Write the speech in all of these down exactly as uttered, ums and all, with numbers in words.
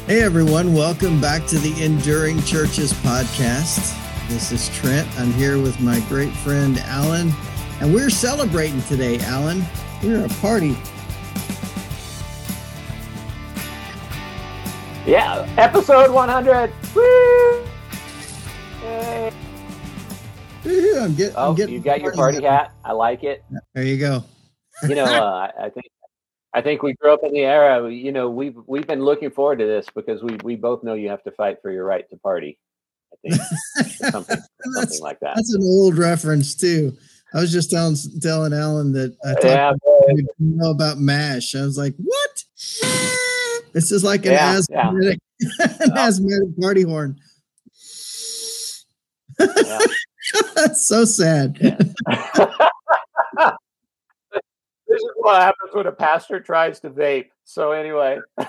Hey everyone, welcome back to the Enduring Churches podcast. This is Trent. I'm here with my great friend Alan, and we're celebrating today, Alan. We're at a party. Yeah, episode one hundred. Woo! Hey. Woo, I'm, get, oh, I'm getting. You got your party hat. hat. I like it. There you go. You know, uh, I think I think we grew up in the era. You know, we've we've been looking forward to this because we we both know you have to fight for your right to party. I think something something like that. That's an old reference too. I was just telling telling Alan that I talked yeah, about, you know about MASH. I was like, what? This is like an yeah, asthmatic, yeah. an asthmatic party horn. Yeah. That's so sad. Yeah. This is what happens when a pastor tries to vape. So anyway. All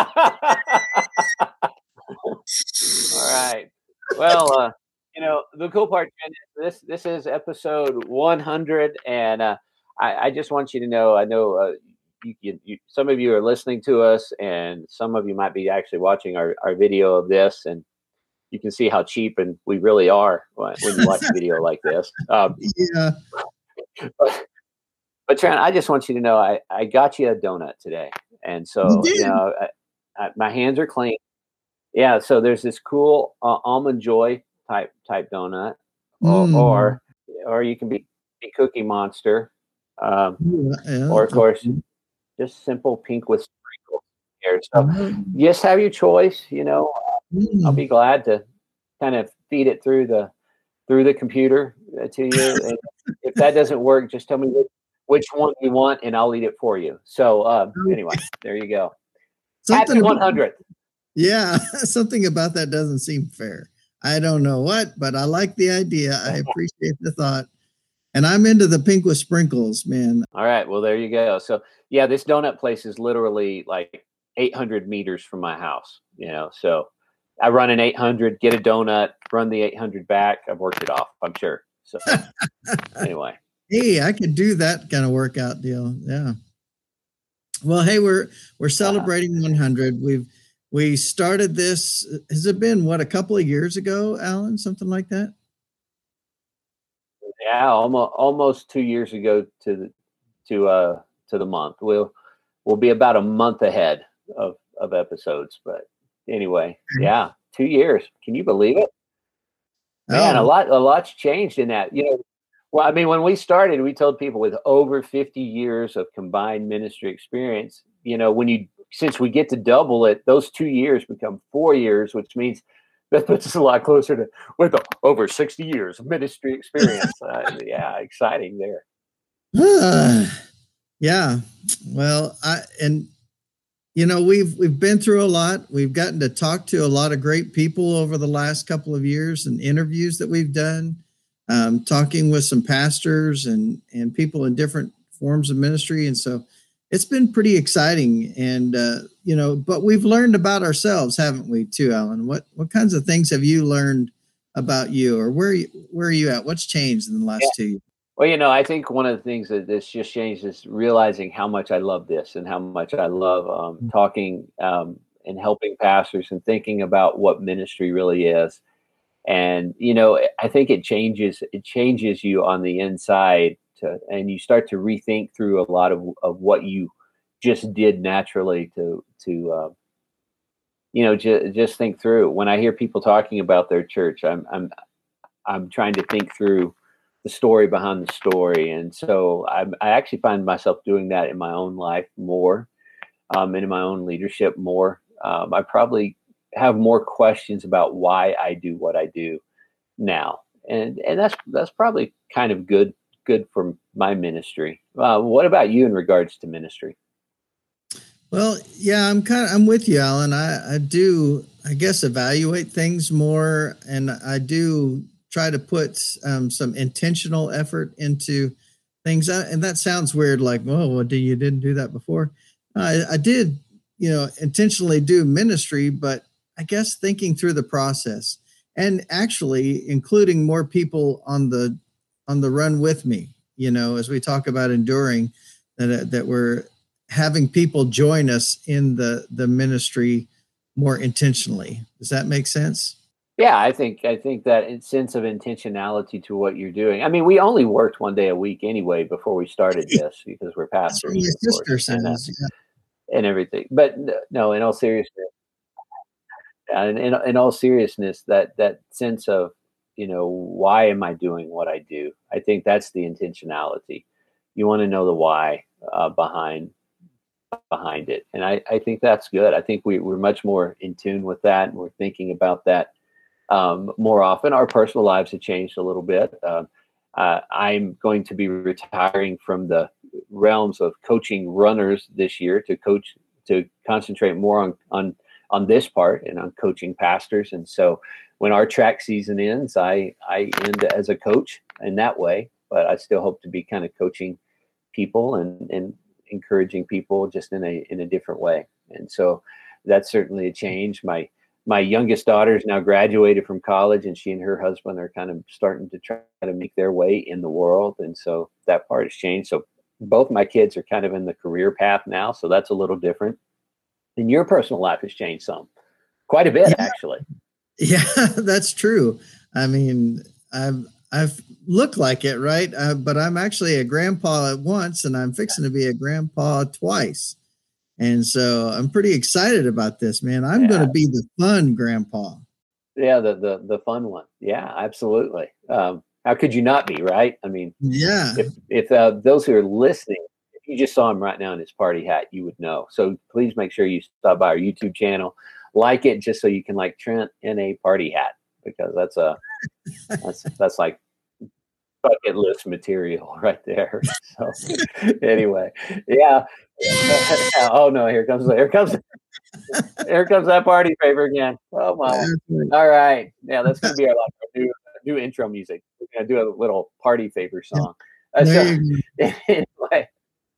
right. Well, uh, you know, the cool part is this this is episode one hundred, and uh, I, I just want you to know, I know uh, you, you, you, some of you are listening to us, and some of you might be actually watching our, our video of this, and you can see how cheap and we really are when you watch a video like this. Um, yeah. But, But Trent, I just want you to know I, I got you a donut today, and so you, you know I, I, my hands are clean. Yeah, so there's this cool uh, almond joy type type donut, or mm. or, or you can be, be Cookie Monster, um, yeah, yeah, or of course okay. just simple pink with sprinkles here. So mm. just have your choice. You know, mm. I'll be glad to kind of feed it through the through the computer to you. And if that doesn't work, just tell me what. Which one you want, and I'll eat it for you. So uh, anyway, there you go. Something Happy one hundredth. Yeah, something about that doesn't seem fair. I don't know what, but I like the idea. I appreciate the thought. And I'm into the pink with sprinkles, man. All right, well, there you go. So yeah, this donut place is literally like eight hundred meters from my house, you know, so I run an eight hundred, get a donut, run the eight hundred back. I've worked it off, I'm sure. So anyway. Hey, I could do that kind of workout deal. Yeah. Well, hey, we're we're celebrating one hundred. We've we started this. Has it been what, a couple of years ago, Alan? Something like that. Yeah, almost almost two years ago to the to uh to the month. We'll we'll be about a month ahead of of episodes. But anyway, yeah, two years. Can you believe it? Man, oh. a lot a lot's changed in that. You know. Well, I mean, when we started, we told people with over fifty years of combined ministry experience, you know, when you, since we get to double it, those two years become four years, which means that puts us a lot closer to with over sixty years of ministry experience. uh, yeah, exciting there. Uh, yeah. Well, I, and, you know, we've, we've been through a lot. We've gotten to talk to a lot of great people over the last couple of years and interviews that we've done. Um, talking with some pastors and, and people in different forms of ministry. And so it's been pretty exciting. And, uh, you know, but we've learned about ourselves, haven't we, too, Alan? What what kinds of things have you learned about you, or where, you, where are you at? What's changed in the last yeah. two years? Well, you know, I think one of the things that this just changed is realizing how much I love this and how much I love um, mm-hmm. talking um, and helping pastors and thinking about what ministry really is. And, you know, I think it changes, it changes you on the inside to, and you start to rethink through a lot of, of what you just did naturally to, to, uh, you know, ju- just think through. When I hear people talking about their church, I'm, I'm, I'm trying to think through the story behind the story. And so I, I actually find myself doing that in my own life more, um, and in my own leadership more. Um, I probably have more questions about why I do what I do now. And and that's that's probably kind of good good for my ministry. Uh, what about you in regards to ministry? Well, yeah, I'm kind of, I'm with you, Alan. I, I do, I guess, evaluate things more, and I do try to put um, some intentional effort into things. And that sounds weird, like, oh, well, do you didn't do that before? I, I did, you know, intentionally do ministry, but I guess thinking through the process and actually including more people on the on the run with me, you know, as we talk about enduring, that that we're having people join us in the the ministry more intentionally. Does that make sense? Yeah, I think I think that sense of intentionality to what you're doing. I mean, we only worked one day a week anyway before we started this because we're That's what pastors, my of course, sister and uh, says. Yeah. and everything. But no, in all seriousness, and in, in all seriousness, that that sense of, you know, why am I doing what I do? I think that's the intentionality. You want to know the why uh, behind behind it, and I I think that's good. I think we we're much more in tune with that, and we're thinking about that um, more often. Our personal lives have changed a little bit. Um, uh, I'm going to be retiring from the realms of coaching runners this year to coach to concentrate more on on on this part and on coaching pastors. And so, when our track season ends, I I end as a coach in that way. But I still hope to be kind of coaching people and and encouraging people just in a in a different way. And so, that's certainly a change. My my youngest daughter is now graduated from college, and she and her husband are kind of starting to try to make their way in the world. And so that part has changed. So both my kids are kind of in the career path now. So that's a little different. And your personal life has changed some, quite a bit, Yeah, actually. yeah, that's true. I mean, I've I've looked like it, right? Uh, but I'm actually a grandpa at once, and I'm fixing to be a grandpa twice. And so I'm pretty excited about this, man. I'm going Yeah. to be the fun grandpa. Yeah. The, the, the fun one. Yeah, absolutely. Um, how could you not be, right? I mean, Yeah. if, if uh, those who are listening, if you just saw him right now in his party hat, you would know. So please make sure you stop by our YouTube channel, like it, just so you can like Trent in a party hat, because that's a, that's, that's like bucket list material right there. So anyway, yeah. Oh no, here comes here comes here comes that party favor again. Oh my! All right, yeah, that's gonna be our, like, our new new intro music. We're gonna do a little party favor song. Uh, so anyway,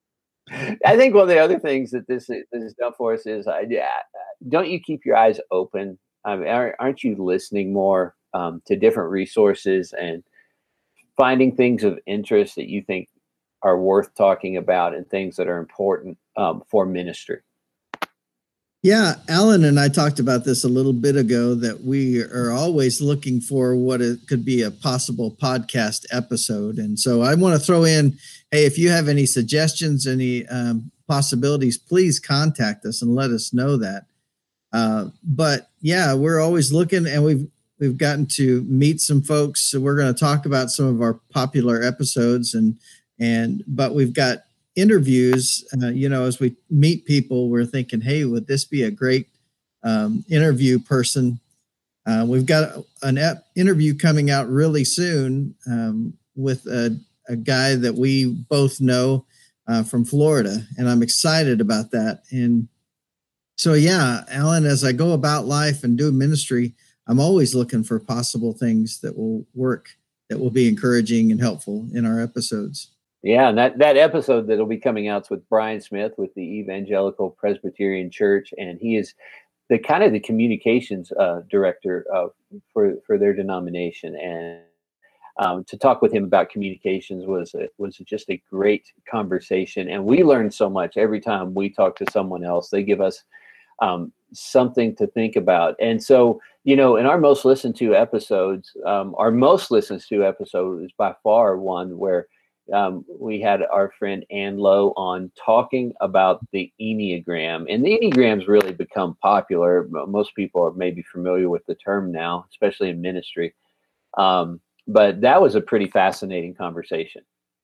I think one of the other things that this this has done for us is, uh, yeah, don't you keep your eyes open? I mean, aren't, aren't you listening more um, to different resources and finding things of interest that you think are worth talking about and things that are important um, for ministry? Yeah, Alan and I talked about this a little bit ago, that we are always looking for what it could be a possible podcast episode. And so I want to throw in, hey, if you have any suggestions, any um, possibilities, please contact us and let us know that. Uh, but yeah, we're always looking, and we've we've gotten to meet some folks. So we're going to talk about some of our popular episodes, and and but we've got interviews. Uh, you know, as we meet people, we're thinking, hey, would this be a great um, interview person? Uh, we've got an ep- interview coming out really soon um, with a, a guy that we both know uh, from Florida, and I'm excited about that. And so, yeah, Alan, as I go about life and do ministry, I'm always looking for possible things that will work, that will be encouraging and helpful in our episodes. Yeah, and that, that episode that'll be coming out is with Brian Smith with the Evangelical Presbyterian Church, and he is the kind of the communications uh, director uh, for for their denomination. And um, to talk with him about communications was a, was just a great conversation, and we learn so much every time we talk to someone else. They give us um, something to think about. And so, you know, in our most listened to episodes, um, our most listened to episode is by far one where um, we had our friend Ann Lowe on talking about the Enneagram. And the Enneagram's really become popular. Most people are maybe familiar with the term now, especially in ministry. Um, but that was a pretty fascinating conversation.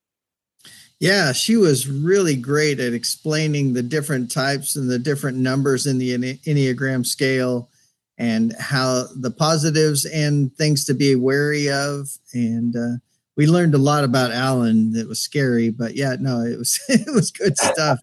Yeah, she was really great at explaining the different types and the different numbers in the Enneagram scale, and how the positives and things to be wary of. And uh, we learned a lot about Alan that was scary, but yeah, no, it was it was good stuff.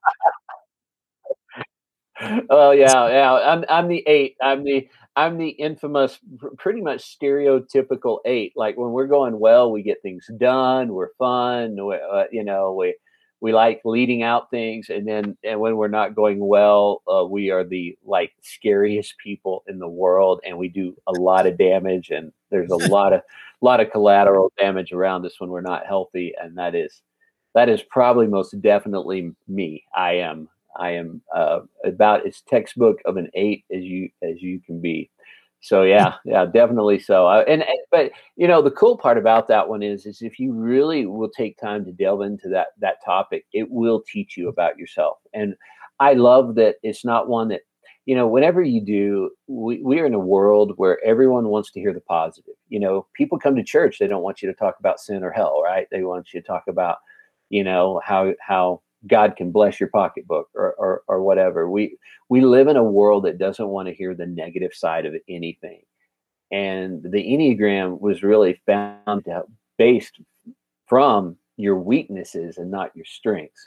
Well, yeah, yeah. I'm I'm the eight. I'm the I'm the infamous, pretty much stereotypical eight. Like when we're going well, we get things done. We're fun. We, uh, you know, we we like leading out things, and then and when we're not going well, uh, we are the like scariest people in the world, and we do a lot of damage. And there's a lot of lot of collateral damage around us when we're not healthy, and that is that is probably most definitely me. I am. I am uh, about as textbook of an eight as you as you can be. So yeah, yeah, definitely so. Uh, and, and but you know, the cool part about that one is is if you really will take time to delve into that that topic, it will teach you about yourself. And I love that it's not one that, you know, whenever you do, we, we are in a world where everyone wants to hear the positive. You know, people come to church, they don't want you to talk about sin or hell, right? They want you to talk about, you know, how how God can bless your pocketbook or, or or whatever. We we live in a world that doesn't want to hear the negative side of anything. And the Enneagram was really found to, based from your weaknesses and not your strengths.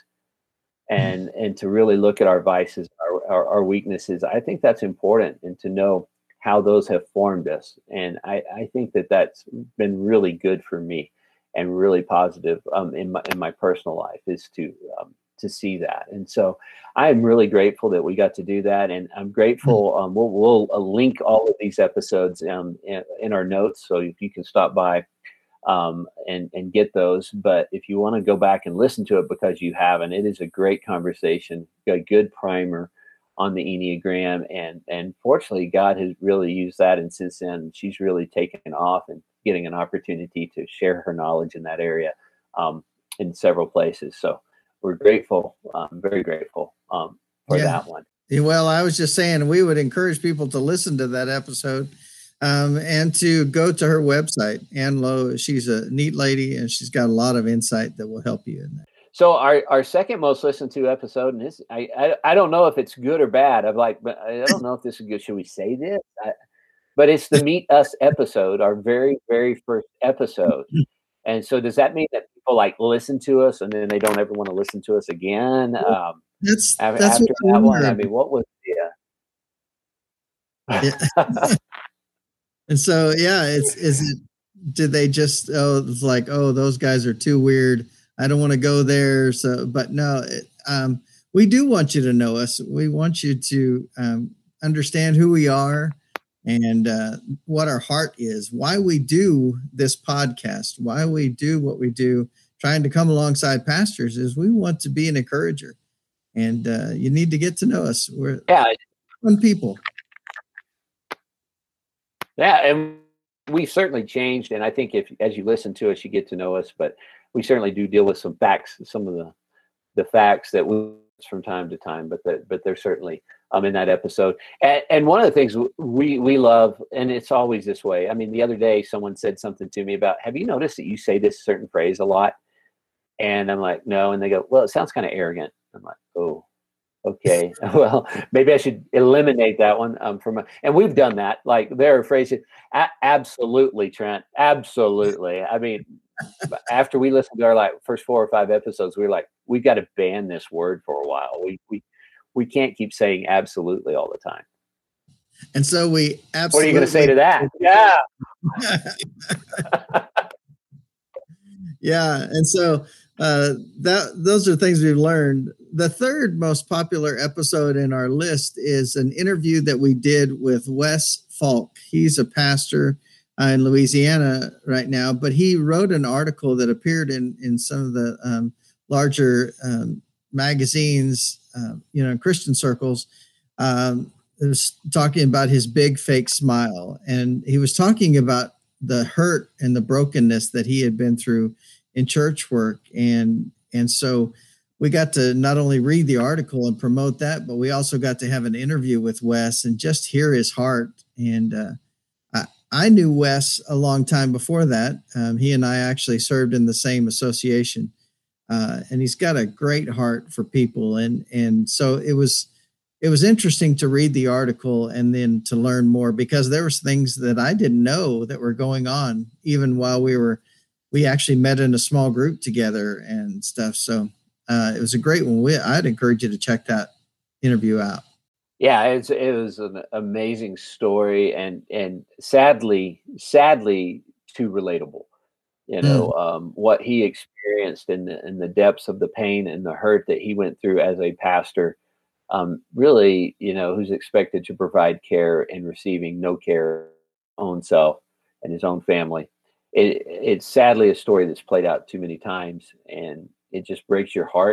And and to really look at our vices, our, our, our weaknesses. I think that's important, and to know how those have formed us. And I, I think that that's been really good for me and really positive um, in my in my personal life, is to um, to see that. And so I am really grateful that we got to do that. And I'm grateful. Um, we'll we'll uh, link all of these episodes um, in, in our notes, so if you can stop by um, and and get those. But if you want to go back and listen to it because you haven't, it is a great conversation, a good primer on the Enneagram. And and fortunately, God has really used that, and since then, she's really taken off and getting an opportunity to share her knowledge in that area um, in several places. So we're grateful, um, very grateful um, for Yeah. that one. Yeah, well, I was just saying we would encourage people to listen to that episode um, and to go to her website. Ann Lowe, she's a neat lady, and she's got a lot of insight that will help you in that. So our, our second most listened to episode, and this I, I I don't know if it's good or bad. I'm like, but I don't know if this is good. Should we say this? I, but it's the Meet Us episode, our very very first episode. And so does that mean that people like listen to us and then they don't ever want to listen to us again? Um, That's after, that's after what that I one, I wonder. mean, what was the? Yeah. Uh... And so, yeah, it's is it? Did they just oh, it's like oh, those guys are too weird. I don't want to go there. So, but no, it, um, we do want you to know us. We want you to um, understand who we are and uh, what our heart is. Why we do this podcast. Why we do what we do. Trying to come alongside pastors is we want to be an encourager, and uh, you need to get to know us. We're yeah, fun people. Yeah, and we've certainly changed. And I think if as you listen to us, you get to know us. But we certainly do deal with some facts, some of the the facts that we from time to time. But the, but they're certainly um in that episode. And, and one of the things we we love, and it's always this way. I mean, the other day someone said something to me about, have you noticed that you say this certain phrase a lot? And I'm like, no. And they go, well, it sounds kind of arrogant. I'm like, oh. Okay, well, maybe I should eliminate that one um, from. And we've done that. Like there are phrases, a- absolutely, Trent, absolutely. I mean, after we listened to our like first four or five episodes, we were like, we've got to ban this word for a while. We we we can't keep saying absolutely all the time. And so we absolutely. What are you going to say to that? Yeah. Yeah, and so uh, that those are things we've learned. The third most popular episode in our list is an interview that we did with Wes Falk. He's a pastor uh, in Louisiana right now, but he wrote an article that appeared in in some of the um, larger um, magazines, uh, you know, in Christian circles. Um, it was talking about his big fake smile, and he was talking about the hurt and the brokenness that he had been through in church work. And, and so we got to not only read the article and promote that, but we also got to have an interview with Wes and just hear his heart. And uh, I, I knew Wes a long time before that. Um, he and I actually served in the same association. Uh, and he's got a great heart for people. And, and so it was, it was interesting to read the article and then to learn more, because there was things that I didn't know that were going on even while we were, we actually met in a small group together and stuff. So uh, it was a great one. We, I'd encourage you to check that interview out. Yeah, it's, it was an amazing story, and, and sadly, sadly too relatable. You know, mm. um, what he experienced in the, in the depths of the pain and the hurt that he went through as a pastor. Um, really, you know, who's expected to provide care and receiving no care, own self and his own family. It, it's sadly a story that's played out too many times, and it just breaks your heart.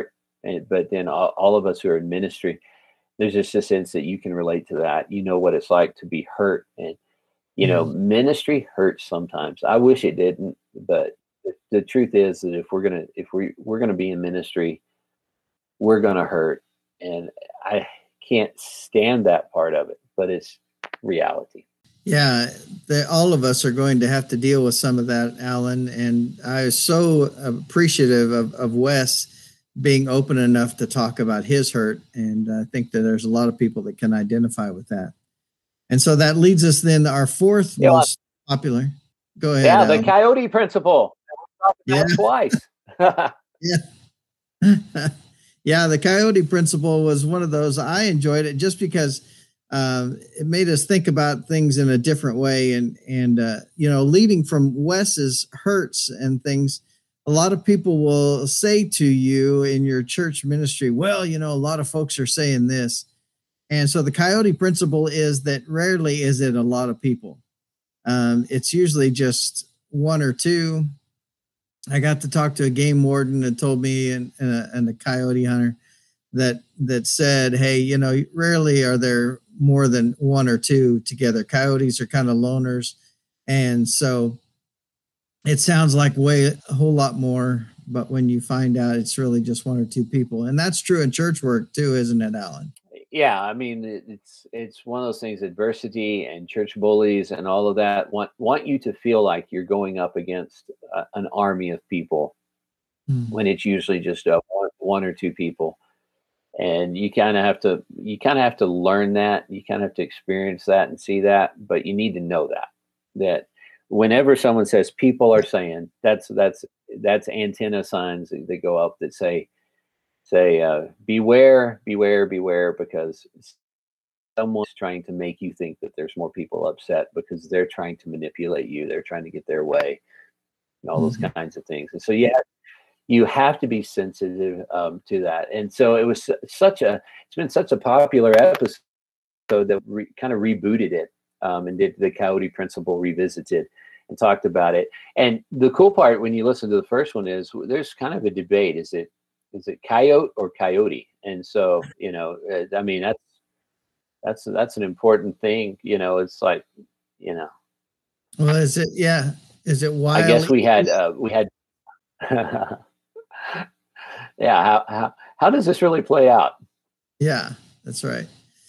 And, but then all, all of us who are in ministry, there's just a sense that you can relate to that. You know what it's like to be hurt. And, you know, Mhm. ministry hurts sometimes. I wish it didn't, but the, the truth is that if we're going to, if we, we're going to be in ministry, we're going to hurt. And I can't stand that part of it, but it's reality. Yeah, the, all of us are going to have to deal with some of that, Alan. And I was so appreciative of, of Wes being open enough to talk about his hurt. And I think that there's a lot of people that can identify with that. And so that leads us then to our fourth Yeah. most popular. Go ahead. Yeah, Alan. the coyote principle. Yeah. Twice. Yeah. Yeah, the coyote principle was one of those. I enjoyed it just because um, it made us think about things in a different way. And, and uh, you know, leading from Wes's hurts and things, a lot of people will say to you in your church ministry, well, you know, a lot of folks are saying this. And so the coyote principle is that rarely is it a lot of people. Um, it's usually just one or two. I got to talk to a game warden that told me, and, and, a, and a coyote hunter that that said, hey, you know, rarely are there more than one or two together. Coyotes are kind of loners. And so it sounds like way a whole lot more, but when you find out it's really just one or two people. And that's true in church work too, isn't it, Alan? Yeah, I mean, it- it's it's one of those things. Adversity and church bullies and all of that want want you to feel like you're going up against uh, an army of people Hmm. when it's usually just uh, one, one or two people. And you kind of have to you kind of have to learn that. You kind of have to experience that and see that. But you need to know that that whenever someone says people are saying, that's that's that's antenna signs that that go up that say say uh, beware, beware, beware, because someone's trying to make you think that there's more people upset because they're trying to manipulate you. They're trying to get their way and all those Mhm. kinds of things. And so, yeah, you have to be sensitive um, to that. And so it was su- such a, it's been such a popular episode that re, kind of rebooted it um, and did the Coyote Principle revisited and talked about it. And the cool part when you listen to the first one is there's kind of a debate. Is it, is it coyote or coyote? And so, you know, uh, I mean, that's, that's, that's an important thing. You know, it's like, you know, Well, is it, yeah. Is it I guess wild? we had, uh, we had, yeah. How, how, how does this really play out? Yeah, that's right.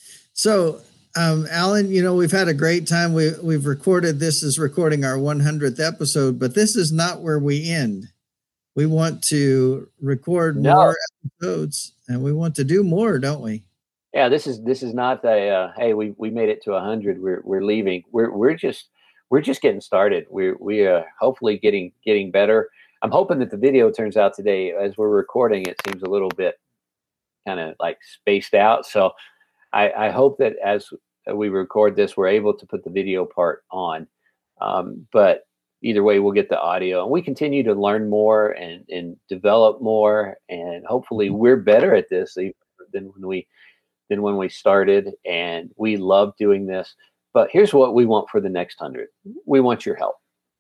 So, um, Alan, you know, we've had a great time. We, we've recorded, this is recording our one hundredth episode, but this is not where we end. We want to record No. more episodes and we want to do more, don't we? Yeah, this is this is not a uh, hey, we we made it to a hundred. We're we're leaving. We're we're just we're just getting started. We're we are hopefully getting getting better. I'm hoping that the video turns out today as we're recording. It seems a little bit kind of like spaced out. So I, I hope that as we record this, we're able to put the video part on. Um, but either way, we'll get the audio, and we continue to learn more and and develop more, and hopefully we're better at this even than when we than when we started, and we love doing this. But here's what we want for the next hundred. We want your help.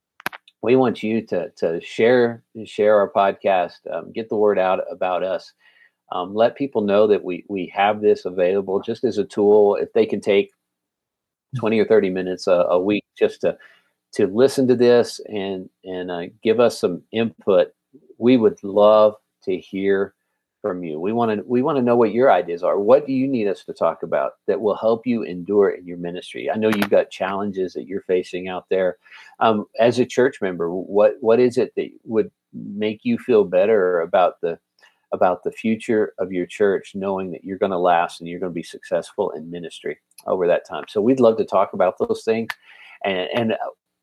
We want you to to share share our podcast, um, get the word out about us. Um, let people know that we we have this available just as a tool. If they can take twenty or thirty minutes a, a week just to to listen to this and and uh, give us some input, we would love to hear from you. We want to we want to know what your ideas are. What do you need us to talk about that will help you endure in your ministry? I know you've got challenges that you're facing out there. Um, as a church member, what what is it that would make you feel better about the about the future of your church, knowing that you're going to last and you're going to be successful in ministry over that time? So we'd love to talk about those things, and and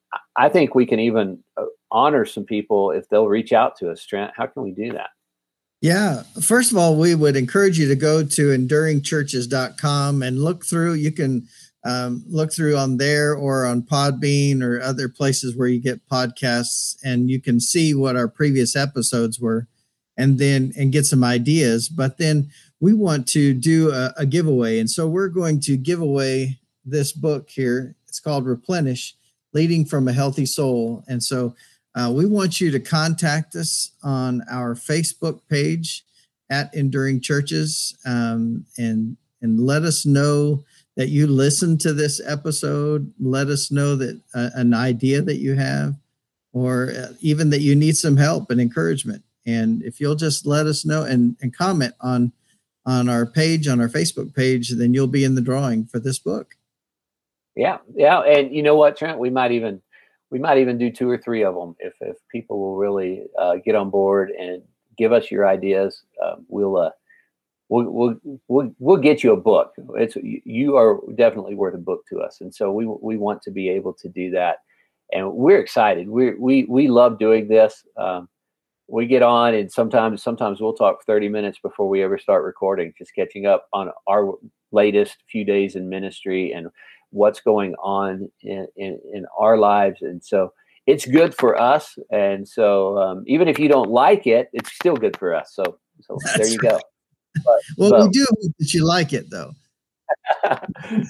I think we can even honor some people if they'll reach out to us. Trent, how can we do that? Yeah. First of all, we would encourage you to go to enduring churches dot com and look through. You can um, look through on there or on Podbean or other places where you get podcasts, and you can see what our previous episodes were and then and get some ideas. But then we want to do a, a giveaway. And so we're going to give away this book here. It's called Replenish, Leading from a Healthy Soul. And so Uh, we want you to contact us on our Facebook page at Enduring Churches, um, and and let us know that you listened to this episode. Let us know that uh, an idea that you have, or even that you need some help and encouragement. And if you'll just let us know and, and comment on on our page, on our Facebook page, then you'll be in the drawing for this book. Yeah, yeah, and you know what, Trent, we might even we might even do two or three of them if if people will really uh, get on board and give us your ideas. Uh, we'll uh, we'll we'll we'll we'll get you a book. It's you are definitely worth a book to us, and so we we want to be able to do that, and we're excited. We we we love doing this. Um, we get on, and sometimes sometimes we'll talk thirty minutes before we ever start recording, just catching up on our latest few days in ministry and what's going on in, in, in our lives. And so it's good for us. And so um, even if you don't like it, it's still good for us. So, so That's there you right. go. But, well, but, we do hope that you like it, though. But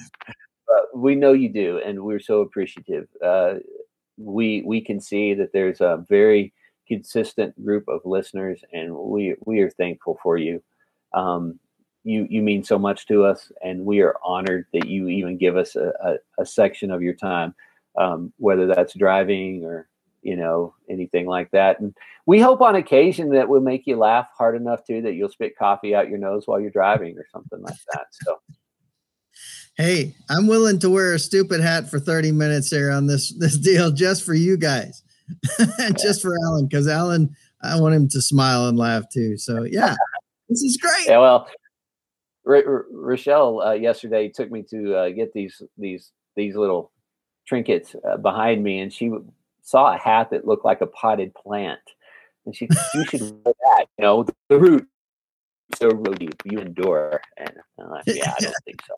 we know you do, and we're so appreciative. Uh, we we can see that there's a very consistent group of listeners, and we we are thankful for you. Um, you you mean so much to us, and we are honored that you even give us a, a, a section of your time, um, whether that's driving or you know anything like that. And we hope on occasion that we'll make you laugh hard enough too that you'll spit coffee out your nose while you're driving or something like that. So. Hey, I'm willing to wear a stupid hat for thirty minutes here on this this deal just for you guys, and just for Alan, because Alan, I want him to smile and laugh too. So yeah, this is great. Yeah, well, R- R- Rochelle uh, yesterday took me to uh, get these these these little trinkets uh, behind me, and she saw a hat that looked like a potted plant, and she you should wear that. You know, the root so deep, you endure. And I'm like, yeah, I don't think so.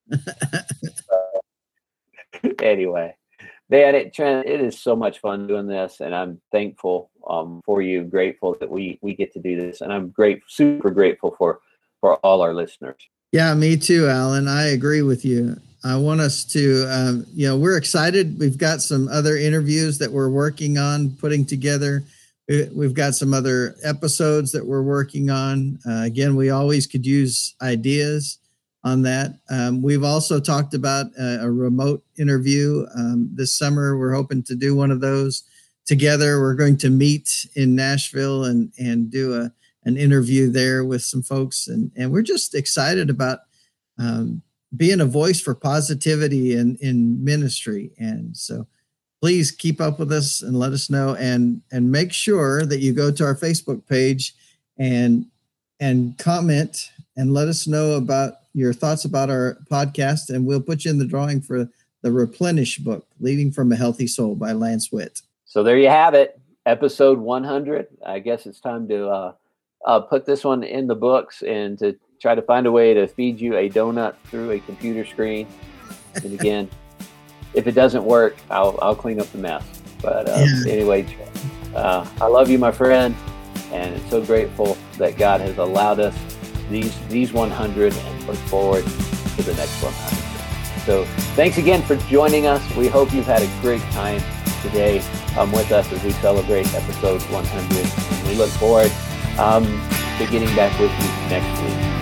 uh, anyway, man, it, Trent, it is so much fun doing this, and I'm thankful um, for you. Grateful that we we get to do this, and I'm great, super grateful for for all our listeners. Yeah, me too, Alan. I agree with you. I want us to, um, you know, we're excited. We've got some other interviews that we're working on putting together. We've got some other episodes that we're working on. Uh, again, we always could use ideas on that. Um, we've also talked about a, a remote interview um, this summer. We're hoping to do one of those together. We're going to meet in Nashville and and do a an interview there with some folks, and and we're just excited about um, being a voice for positivity in in ministry. And so, please keep up with us and let us know, and and make sure that you go to our Facebook page and and comment and let us know about your thoughts about our podcast, and we'll put you in the drawing for the Replenish book, Leading from a Healthy Soul by Lance Witt. So there you have it, episode one hundred. I guess it's time to uh, uh, put this one in the books and to try to find a way to feed you a donut through a computer screen. And again, if it doesn't work, I'll I'll clean up the mess. But uh, yeah. anyway, uh, I love you, my friend, and I'm so grateful that God has allowed us these these one hundred and look forward to the next one hundred. So thanks again for joining us. We hope you've had a great time today um, with us as we celebrate episode one hundred. And we look forward um, to getting back with you next week.